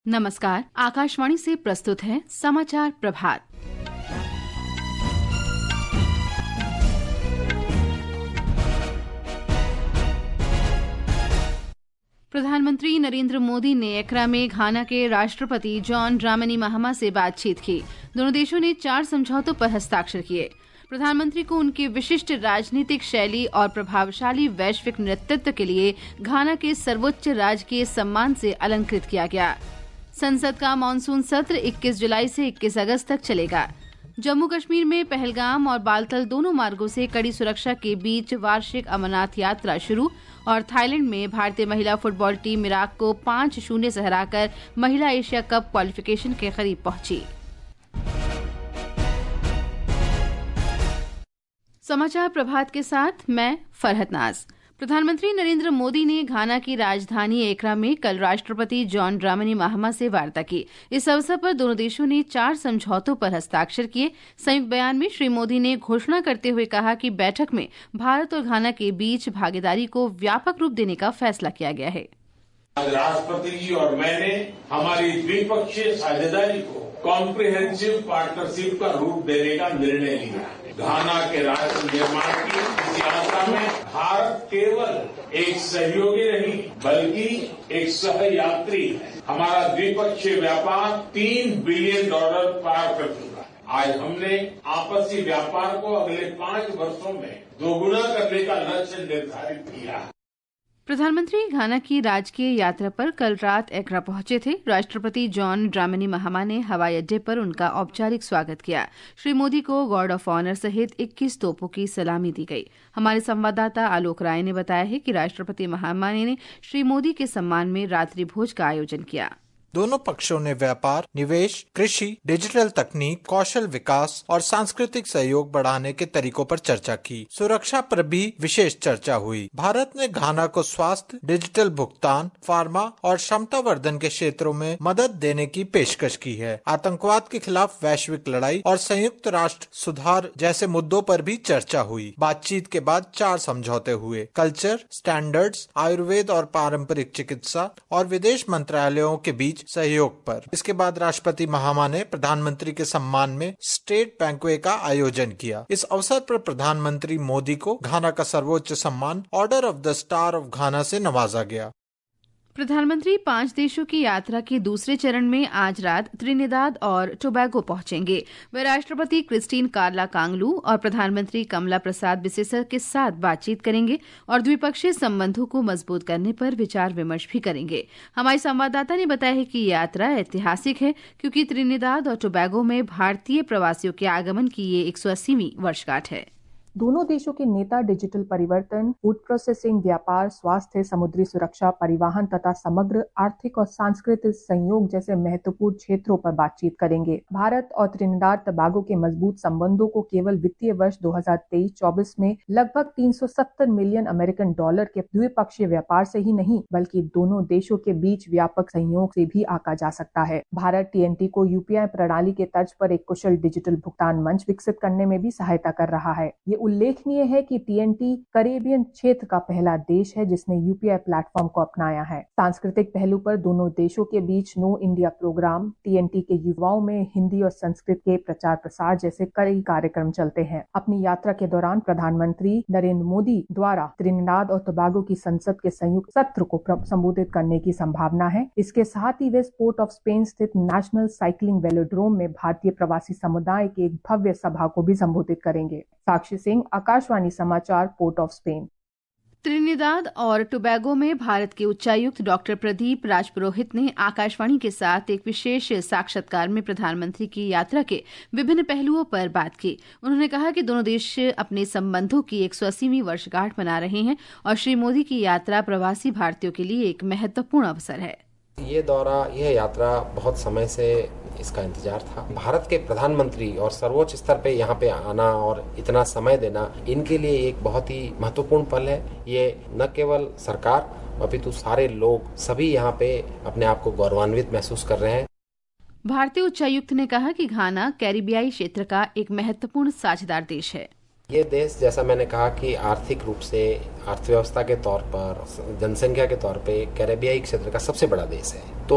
नमस्कार, आकाशवाणी से प्रस्तुत है समाचार प्रभात। प्रधानमंत्री नरेंद्र मोदी ने एक्रा में घाना के राष्ट्रपति जॉन ड्रामनी महामा से बातचीत की। दोनों देशों ने 4 समझौतों पर हस्ताक्षर किए। प्रधानमंत्री को उनके विशिष्ट राजनीतिक शैली और प्रभावशाली वैश्विक नेतृत्व के लिए घाना के सर्वोच्च राजकीय सम्मान से अलंकृत किया गया। संसद का मानसून सत्र 21 जुलाई से 21 अगस्त तक चलेगा। जम्मू कश्मीर में पहलगाम और बालतल दोनों मार्गों से कड़ी सुरक्षा के बीच वार्षिक अमरनाथ यात्रा शुरू और थाईलैंड में भारतीय महिला फुटबॉल टीम इराक को 5-0 से हराकर महिला एशिया कप क्वालिफिकेशन के करीब पहुंची। समाचार प्रभात के साथ मैं फरहत नाज। प्रधानमंत्री नरेंद्र मोदी ने घाना की राजधानी एक्रा में कल राष्ट्रपति जॉन ड्रामनी महामा से वार्ता की। इस अवसर पर दोनों देशों ने 4 समझौतों पर हस्ताक्षर किए। संयुक्त बयान में श्री मोदी ने घोषणा करते हुए कहा कि बैठक में भारत और घाना के बीच भागीदारी को व्यापक रूप देने का फैसला किया गया है। आज राष्ट्रपति जी और मैंने हमारी द्विपक्षीय साझेदारी को कॉम्प्रिहेंसिव पार्टनरशिप का रूप देने का निर्णय लिया। घाना के राष्ट्र निर्माण की इस यात्रा में भारत केवल एक सहयोगी नहीं बल्कि एक सहयात्री है। हमारा द्विपक्षीय व्यापार $3 बिलियन पार कर चुका है। आज हमने आपसी व्यापार को अगले 5 वर्षों में दोगुना करने का लक्ष्य निर्धारित किया है। प्रधानमंत्री घाना की राजकीय यात्रा पर कल रात एक्रा पहुंचे थे। राष्ट्रपति जॉन ड्रामनी महामा ने हवाई अड्डे पर उनका औपचारिक स्वागत किया। श्री मोदी को गार्ड ऑफ ऑनर सहित 21 तोपों की सलामी दी गई। हमारे संवाददाता आलोक राय ने बताया है कि राष्ट्रपति महामा ने श्री मोदी के सम्मान में रात्रि भोज का आयोजन किया। दोनों पक्षों ने व्यापार, निवेश, कृषि, डिजिटल तकनीक, कौशल विकास और सांस्कृतिक सहयोग बढ़ाने के तरीकों पर चर्चा की। सुरक्षा पर भी विशेष चर्चा हुई। भारत ने घाना को स्वास्थ्य, डिजिटल भुगतान, फार्मा और क्षमता वर्धन के क्षेत्रों में मदद देने की पेशकश की है। आतंकवाद के खिलाफ वैश्विक लड़ाई और संयुक्त राष्ट्र सुधार जैसे मुद्दों पर भी चर्चा हुई। बातचीत के बाद 4 समझौते हुए। कल्चर, स्टैंडर्ड्स, आयुर्वेद और पारंपरिक चिकित्सा और विदेश मंत्रालयों के बीच सहयोग पर। इसके बाद राष्ट्रपति महामा ने प्रधानमंत्री के सम्मान में स्टेट बैंक्वे का आयोजन किया। इस अवसर पर प्रधानमंत्री मोदी को घाना का सर्वोच्च सम्मान Order of the Star of Ghana से नवाजा गया। प्रधानमंत्री 5 देशों की यात्रा के दूसरे चरण में आज रात त्रिनिदाद और टोबैगो पहुंचेंगे। वे राष्ट्रपति क्रिस्टीन कार्ला कांगलू और प्रधानमंत्री कमला प्रसाद बिसेसर के साथ बातचीत करेंगे और द्विपक्षीय संबंधों को मजबूत करने पर विचार विमर्श भी करेंगे। हमारे संवाददाता ने बताया है कि ये यात्रा ऐतिहासिक है क्योंकि त्रिनिदाद और टोबैगो में भारतीय प्रवासियों के आगमन की ये 180वीं वर्षगांठ है। दोनों देशों के नेता डिजिटल परिवर्तन, फूड प्रोसेसिंग, व्यापार, स्वास्थ्य, समुद्री सुरक्षा, परिवहन तथा समग्र आर्थिक और सांस्कृतिक सहयोग जैसे महत्वपूर्ण क्षेत्रों पर बातचीत करेंगे। भारत और त्रिनिदाद टोबैगो के मजबूत संबंधों को केवल वित्तीय वर्ष 2023-24 में लगभग $370 मिलियन के द्विपक्षीय व्यापार से ही नहीं बल्कि दोनों देशों के बीच व्यापक सहयोग से भी आंका जा सकता है। भारत TNT को UPI प्रणाली के तर्ज पर एक कुशल डिजिटल भुगतान मंच विकसित करने में भी सहायता कर रहा है। ये उल्लेखनीय है कि TNT कैरेबियन क्षेत्र का पहला देश है जिसने UPI प्लेटफॉर्म को अपनाया है। सांस्कृतिक पहलू पर दोनों देशों के बीच नो इंडिया प्रोग्राम, TNT के युवाओं में हिंदी और संस्कृत के प्रचार प्रसार जैसे कई कार्यक्रम चलते हैं। अपनी यात्रा के दौरान प्रधानमंत्री नरेंद्र मोदी द्वारा त्रिनिदाद और टोबैगो की संसद के संयुक्त सत्र को संबोधित करने की संभावना है। इसके साथ ही वे पोर्ट ऑफ स्पेन स्थित नेशनल साइकिलिंग वेलोड्रोम में भारतीय प्रवासी समुदाय के एक भव्य सभा को भी संबोधित करेंगे। साक्षी सिंह, आकाशवाणी समाचार, पोर्ट ऑफ स्पेन। त्रिनिदाद और टोबैगो में भारत के उच्चायुक्त डॉक्टर प्रदीप राजपुरोहित ने आकाशवाणी के साथ एक विशेष साक्षात्कार में प्रधानमंत्री की यात्रा के विभिन्न पहलुओं पर बात की। उन्होंने कहा कि दोनों देश अपने संबंधों की 180वीं वर्षगांठ मना रहे हैं और श्री मोदी की यात्रा प्रवासी भारतीयों के लिए एक महत्वपूर्ण अवसर है। यह यात्रा बहुत समय से इसका इंतजार था। भारत के प्रधानमंत्री और सर्वोच्च स्तर पे यहाँ पे आना और इतना समय देना इनके लिए एक बहुत ही महत्वपूर्ण पल है। ये न केवल सरकार अपितु सारे लोग सभी यहाँ पे अपने आप को गौरवान्वित महसूस कर रहे हैं। भारतीय उच्चायुक्त ने कहा कि घाना कैरिबियाई क्षेत्र का एक महत्वपूर्ण साझेदार देश है। ये देश, जैसा मैंने कहा कि आर्थिक रूप से, अर्थव्यवस्था के तौर पर, जनसंख्या के तौर पे कैरेबियाई क्षेत्र का सबसे बड़ा देश है। तो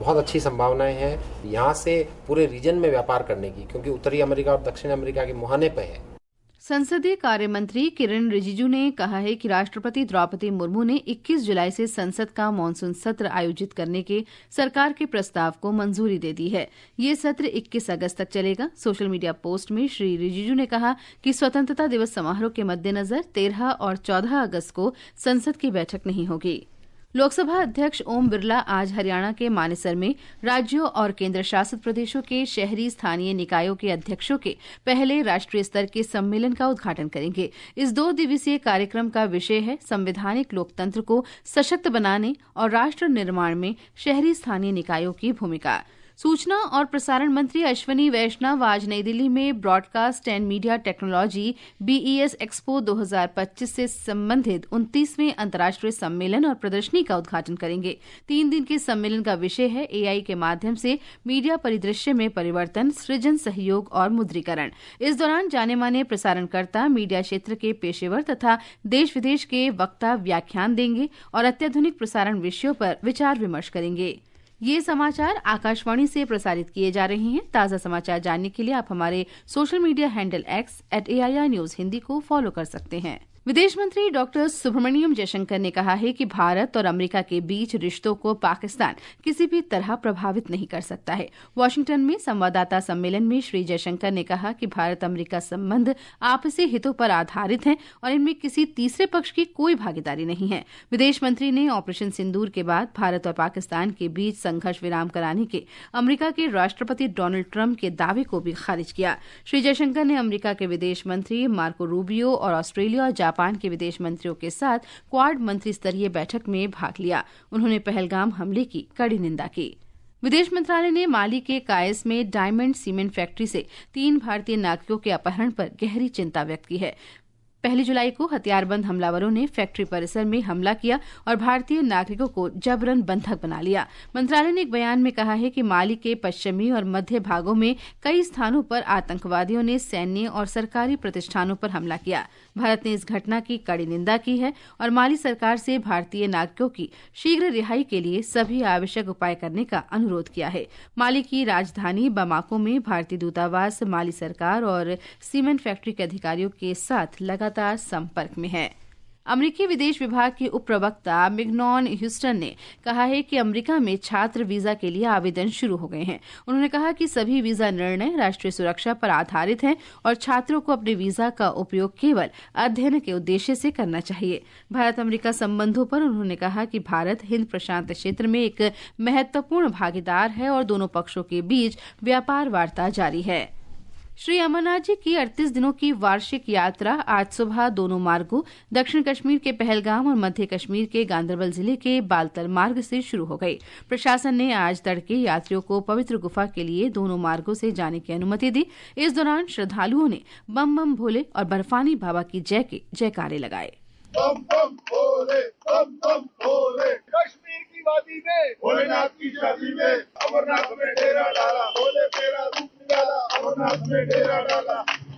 बहुत अच्छी संभावनाएं हैं यहाँ से पूरे रीजन में व्यापार करने की, क्योंकि उत्तरी अमेरिका और दक्षिण अमेरिका के मुहाने पे है। संसदीय कार्य मंत्री किरेन रिजिजू ने कहा है कि राष्ट्रपति द्रौपदी मुर्मू ने 21 जुलाई से संसद का मानसून सत्र आयोजित करने के सरकार के प्रस्ताव को मंजूरी दे दी है। ये सत्र 21 अगस्त तक चलेगा। सोशल मीडिया पोस्ट में श्री रिजिजू ने कहा कि स्वतंत्रता दिवस समारोह के मद्देनजर 13 और 14 अगस्त को संसद की बैठक नहीं होगी। लोकसभा अध्यक्ष ओम बिरला आज हरियाणा के मानेसर में राज्यों और केंद्र शासित प्रदेशों के शहरी स्थानीय निकायों के अध्यक्षों के पहले राष्ट्रीय स्तर के सम्मेलन का उद्घाटन करेंगे। इस 2 दिवसीय कार्यक्रम का विषय है संवैधानिक लोकतंत्र को सशक्त बनाने और राष्ट्र निर्माण में शहरी स्थानीय निकायों की भूमिका। सूचना और प्रसारण मंत्री अश्विनी वैष्णव आज नई दिल्ली में broadcast and media technology BES expo 2025 से संबंधित 29वें अंतर्राष्ट्रीय सम्मेलन और प्रदर्शनी का उद्घाटन करेंगे। 3 दिन के सम्मेलन का विषय है AI के माध्यम से मीडिया परिदृश्य में परिवर्तन, सृजन, सहयोग और मुद्रीकरण। इस दौरान जाने माने प्रसारणकर्ता, मीडिया क्षेत्र के पेशेवर तथा देश विदेश के वक्ता व्याख्यान देंगे और अत्याधुनिक प्रसारण विषयों पर विचार विमर्श करेंगे। ये समाचार आकाशवाणी से प्रसारित किए जा रहे हैं। ताज़ा समाचार जानने के लिए आप हमारे social media handle X @AIR News Hindi को फॉलो कर सकते हैं। विदेश मंत्री डॉक्टर सुब्रमण्यम जयशंकर ने कहा है कि भारत और अमेरिका के बीच रिश्तों को पाकिस्तान किसी भी तरह प्रभावित नहीं कर सकता है। वाशिंगटन में संवाददाता सम्मेलन में श्री जयशंकर ने कहा कि भारत अमेरिका संबंध आपसी हितों पर आधारित हैं और इनमें किसी तीसरे पक्ष की कोई भागीदारी नहीं है। विदेश मंत्री ने ऑपरेशन सिंदूर के बाद भारत और पाकिस्तान के बीच संघर्ष विराम कराने के अमेरिका के राष्ट्रपति डोनाल्ड ट्रंप के दावे को भी खारिज किया। श्री जयशंकर ने अमेरिका के विदेश मंत्री मार्को रूबियो और ऑस्ट्रेलिया और जापान के विदेश मंत्रियों के साथ क्वाड मंत्री स्तरीय बैठक में भाग लिया। उन्होंने पहलगाम हमले की कड़ी निंदा की। विदेश मंत्रालय ने माली के कायस में डायमंड सीमेंट फैक्ट्री से 3 भारतीय नागरिकों के अपहरण पर गहरी चिंता व्यक्त की है। 1 जुलाई को हथियारबंद हमलावरों ने फैक्ट्री परिसर में हमला किया और भारतीय नागरिकों को जबरन बंधक बना लिया। मंत्रालय ने एक बयान में कहा है कि माली के पश्चिमी और मध्य भागों में कई स्थानों पर आतंकवादियों ने सैन्य और सरकारी प्रतिष्ठानों पर हमला किया। भारत ने इस घटना की कड़ी निंदा की है और माली सरकार से भारतीय नागरिकों की शीघ्र रिहाई के लिए सभी आवश्यक उपाय करने का अनुरोध किया है। माली की राजधानी बमाको में भारतीय दूतावास माली सरकार और सीमेंट फैक्ट्री के अधिकारियों के साथ लगातार संपर्क में है। अमेरिकी विदेश विभाग के उप प्रवक्ता मिगनॉन ह्यूस्टन ने कहा है कि अमेरिका में छात्र वीजा के लिए आवेदन शुरू हो गए हैं। उन्होंने कहा कि सभी वीजा निर्णय राष्ट्रीय सुरक्षा पर आधारित हैं और छात्रों को अपने वीजा का उपयोग केवल अध्ययन के उद्देश्य से करना चाहिए। भारत अमेरिका संबंधों पर उन्होंने कहा कि भारत हिंद प्रशांत क्षेत्र में एक महत्वपूर्ण भागीदार है और दोनों पक्षों के बीच व्यापार वार्ता जारी है। श्री अमरनाथ जी की 38 दिनों की वार्षिक यात्रा आज सुबह दोनों मार्गों दक्षिण कश्मीर के पहलगाम और मध्य कश्मीर के गांदरबल जिले के बालतल मार्ग से शुरू हो गई। प्रशासन ने आज तड़के यात्रियों को पवित्र गुफा के लिए दोनों मार्गों से जाने की अनुमति दी। इस दौरान श्रद्धालुओं ने बम बम भोले और बर्फानी बाबा की जय के जयकारे लगाए। बम बम भोले, बम बम भोले, कश्मीर की वादी में भोलेनाथ की शादी में अमरनाथ में डेरा डाला, भोले तेरा रूप निकाला, अमरनाथ में डेरा डाला।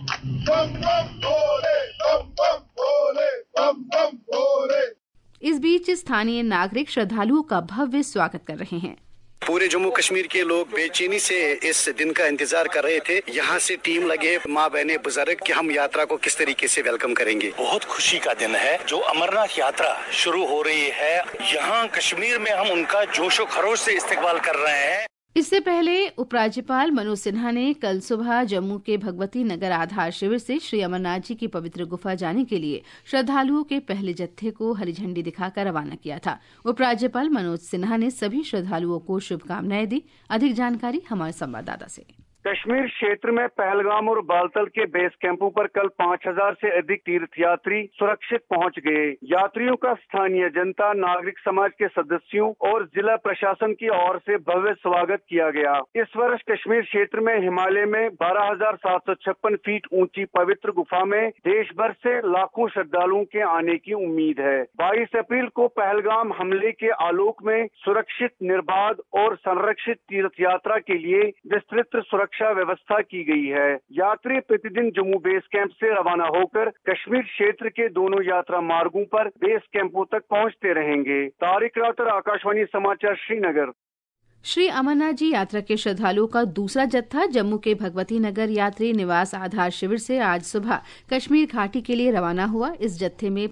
बम बम भोले, बम बम भोले, बम बम भोले। इस बीच स्थानीय नागरिक श्रद्धालुओं का भव्य स्वागत कर रहे हैं। पूरे जम्मू कश्मीर के लोग बेचैनी से इस दिन का इंतजार कर रहे थे। यहाँ से टीम लगे, माँ बहने बुजुर्ग, कि हम यात्रा को किस तरीके से वेलकम करेंगे। बहुत खुशी का दिन है जो अमरनाथ यात्रा शुरू हो रही है। यहाँ कश्मीर में हम उनका जोशो खरोश से इस्तकबाल कर रहे हैं। इससे पहले उपराज्यपाल मनोज सिन्हा ने कल सुबह जम्मू के भगवती नगर आधार शिविर से श्री अमरनाथ जी की पवित्र गुफा जाने के लिए श्रद्धालुओं के पहले जत्थे को हरी झंडी दिखाकर रवाना किया था। उपराज्यपाल मनोज सिन्हा ने सभी श्रद्धालुओं को शुभकामनाएं दी। अधिक जानकारी हमारे संवाददाता से। कश्मीर क्षेत्र में पहलगाम और बालतल के बेस कैंपों पर कल 5000 से अधिक तीर्थयात्री सुरक्षित पहुंच गए। यात्रियों का स्थानीय जनता, नागरिक समाज के सदस्यों और जिला प्रशासन की ओर से भव्य स्वागत किया गया। इस वर्ष कश्मीर क्षेत्र में हिमालय में 12,756 फीट ऊंची पवित्र गुफा में देश भर से लाखों श्रद्धालुओं के आने की उम्मीद है। 22 अप्रैल को पहलगाम हमले के आलोक में सुरक्षित, निर्बाध और संरक्षित तीर्थ यात्रा के लिए विस्तृत सुरक्षा व्यवस्था की गई है। यात्री प्रतिदिन जम्मू बेस कैंप से रवाना होकर कश्मीर क्षेत्र के दोनों यात्रा मार्गों पर बेस कैंपों तक पहुंचते रहेंगे। तारिक राउतर, आकाशवाणी समाचार, श्रीनगर। श्री अमरनाथ जी यात्रा के श्रद्धालुओं का दूसरा जत्था जम्मू के भगवती नगर यात्री निवास आधार शिविर से आज सुबह कश्मीर घाटी के लिए रवाना हुआ। इस जत्थे में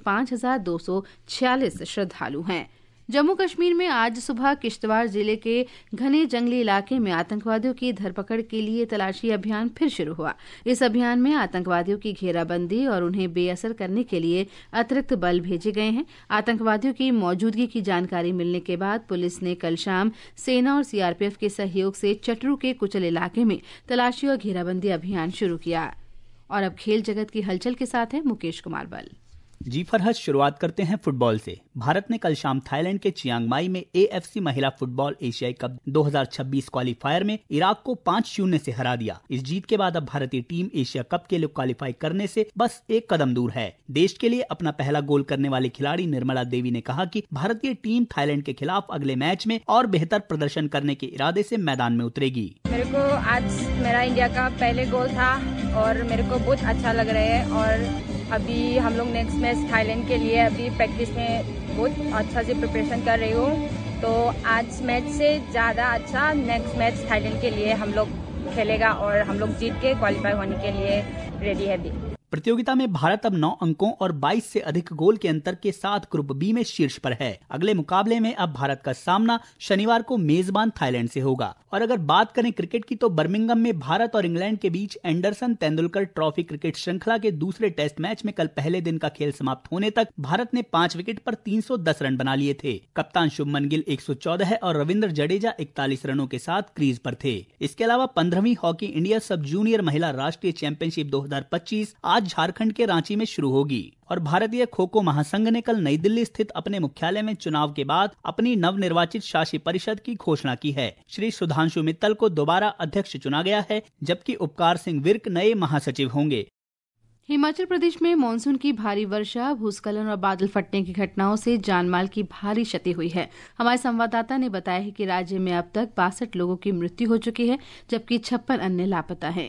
5,246 श्रद्धालु हैं। जम्मू कश्मीर में आज सुबह किश्तवाड़ जिले के घने जंगली इलाके में आतंकवादियों की धरपकड़ के लिए तलाशी अभियान फिर शुरू हुआ। इस अभियान में आतंकवादियों की घेराबंदी और उन्हें बेअसर करने के लिए अतिरिक्त बल भेजे गए हैं। आतंकवादियों की मौजूदगी की जानकारी मिलने के बाद पुलिस ने कल शाम सेना और सीआरपीएफ के सहयोग से चटरू के कुचल इलाके में तलाशी और घेराबंदी अभियान शुरू किया। और अब खेल जगत की हलचल के साथ है मुकेश कुमार बल। जी फरहत, शुरुआत करते हैं फुटबॉल से। भारत ने कल शाम थाईलैंड के चियांग माई में एएफसी महिला फुटबॉल एशियाई कप 2026 क्वालीफायर में इराक को 5-0 से हरा दिया। इस जीत के बाद अब भारतीय टीम एशिया कप के लिए क्वालीफाई करने से बस एक कदम दूर है। देश के लिए अपना पहला गोल करने वाली खिलाड़ी निर्मला देवी ने कहा कि भारतीय टीम थाईलैंड के खिलाफ अगले मैच में और बेहतर प्रदर्शन करने के इरादे से मैदान में उतरेगी। मेरे को आज मेरा इंडिया का पहले गोल था और मेरे को बहुत अच्छा लग रहा है। और अभी हम लोग नेक्स्ट मैच थाईलैंड के लिए अभी प्रैक्टिस में बहुत अच्छा से प्रिपरेशन कर रही हूँ। तो आज मैच से ज़्यादा अच्छा नेक्स्ट मैच थाईलैंड के लिए हम लोग खेलेगा और हम लोग जीत के क्वालिफाई होने के लिए रेडी है अभी। प्रतियोगिता में भारत अब 9 अंकों और 22 से अधिक गोल के अंतर के साथ ग्रुप बी में शीर्ष पर है। अगले मुकाबले में अब भारत का सामना शनिवार को मेजबान थाईलैंड से होगा। और अगर बात करें क्रिकेट की तो बर्मिंघम में भारत और इंग्लैंड के बीच एंडरसन तेंदुलकर ट्रॉफी क्रिकेट श्रृंखला के दूसरे टेस्ट मैच में कल पहले दिन का खेल समाप्त होने तक भारत ने 5 विकेट पर 310 रन बना लिए थे। कप्तान शुभमन गिल 114 और रविंद्र जडेजा 41 रनों के साथ क्रीज पर थे। इसके अलावा 15वीं हॉकी इंडिया सब जूनियर महिला राष्ट्रीय चैंपियनशिप 2025 आज झारखंड के रांची में शुरू होगी। और भारतीय खो खो महासंघ ने कल नई दिल्ली स्थित अपने मुख्यालय में चुनाव के बाद अपनी नवनिर्वाचित शासी परिषद की घोषणा की है। श्री सुधांशु मित्तल को दोबारा अध्यक्ष चुना गया है, जबकि उपकार सिंह विर्क नए महासचिव होंगे। हिमाचल प्रदेश में मानसून की भारी वर्षा, भूस्खलन और बादल फटने की घटनाओं से जानमाल की भारी क्षति हुई है। हमारे संवाददाता ने बताया है कि राज्य में अब तक 62 लोगों की मृत्यु हो चुकी है, जबकि 56 अन्य लापता हैं।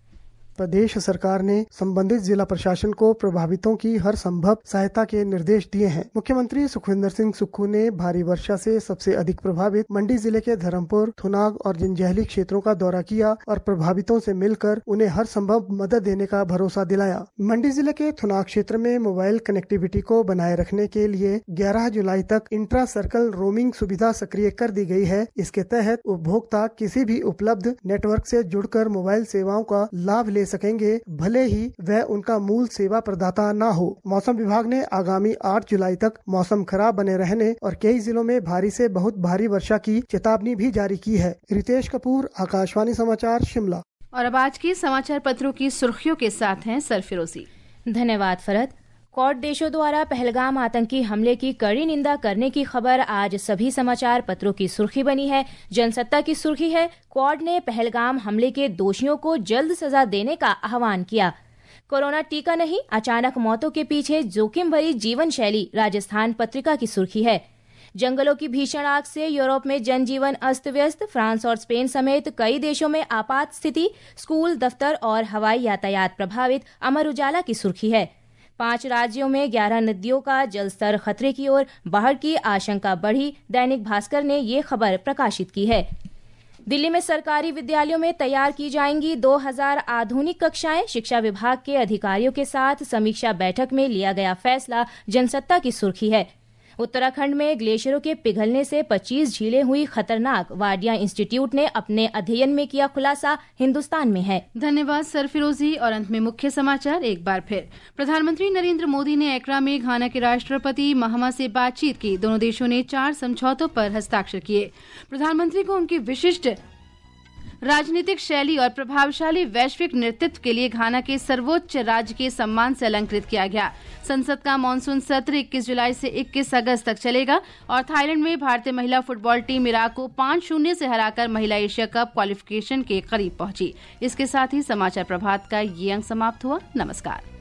प्रदेश सरकार ने संबंधित जिला प्रशासन को प्रभावितों की हर संभव सहायता के निर्देश दिए हैं। मुख्यमंत्री सुखविंदर सिंह सुक्खू ने भारी वर्षा से सबसे अधिक प्रभावित मंडी जिले के धर्मपुर, थुनाग और जंजैहली क्षेत्रों का दौरा किया और प्रभावितों से मिलकर उन्हें हर संभव मदद देने का भरोसा दिलाया। मंडी जिले के थुनाग क्षेत्र में मोबाइल कनेक्टिविटी को बनाए रखने के लिए 11 जुलाई तक इंट्रा सर्कल रोमिंग सुविधा सक्रिय कर दी गई है। इसके तहत उपभोक्ता किसी भी उपलब्ध नेटवर्क से जुड़कर मोबाइल सेवाओं का लाभ ले सकेंगे, भले ही वह उनका मूल सेवा प्रदाता न हो। मौसम विभाग ने आगामी 8 जुलाई तक मौसम खराब बने रहने और कई जिलों में भारी से बहुत भारी वर्षा की चेतावनी भी जारी की है। रितेश कपूर, आकाशवाणी समाचार, शिमला। और अब आज के समाचार पत्रों की सुर्खियों के साथ हैं सरफिरोजी। धन्यवाद फरहत। क्वाड देशों द्वारा पहलगाम आतंकी हमले की कड़ी निंदा करने की खबर आज सभी समाचार पत्रों की सुर्खी बनी है। जनसत्ता की सुर्खी है, क्वाड ने पहलगाम हमले के दोषियों को जल्द सजा देने का आह्वान किया। कोरोना टीका नहीं, अचानक मौतों के पीछे जोखिम भरी जीवन शैली, राजस्थान पत्रिका की सुर्खी है। जंगलों की भीषण आग से यूरोप में जनजीवन अस्त व्यस्त, फ्रांस और स्पेन समेत कई देशों में आपात स्थिति, स्कूल, दफ्तर और हवाई यातायात प्रभावित, अमर उजाला की सुर्खी है। 5 राज्यों में 11 नदियों का जलस्तर खतरे की ओर, बाढ़ की आशंका बढ़ी, दैनिक भास्कर ने ये खबर प्रकाशित की है। दिल्ली में सरकारी विद्यालयों में तैयार की जाएंगी 2000 आधुनिक कक्षाएं, शिक्षा विभाग के अधिकारियों के साथ समीक्षा बैठक में लिया गया फैसला, जनसत्ता की सुर्खी है। उत्तराखंड में ग्लेशियरों के पिघलने से 25 झीलें हुई खतरनाक, वाडिया इंस्टीट्यूट ने अपने अध्ययन में किया खुलासा, हिंदुस्तान में है। धन्यवाद सरफिरोजी। और अंत में मुख्य समाचार एक बार फिर। प्रधानमंत्री नरेंद्र मोदी ने एक्रा में घाना के राष्ट्रपति महमा से बातचीत की। दोनों देशों ने 4 समझौतों पर हस्ताक्षर किए। प्रधानमंत्री को उनकी विशिष्ट राजनीतिक शैली और प्रभावशाली वैश्विक नेतृत्व के लिए घाना के सर्वोच्च राजकीय सम्मान से अलंकृत किया गया। संसद का मानसून सत्र 21 जुलाई से 21 अगस्त तक चलेगा। और थाईलैंड में भारतीय महिला फुटबॉल टीम इराक को 5-0 से हराकर महिला एशिया कप क्वालिफिकेशन के करीब पहुंची। इसके साथ ही समाचार प्रभात का ये अंक समाप्त हुआ। नमस्कार।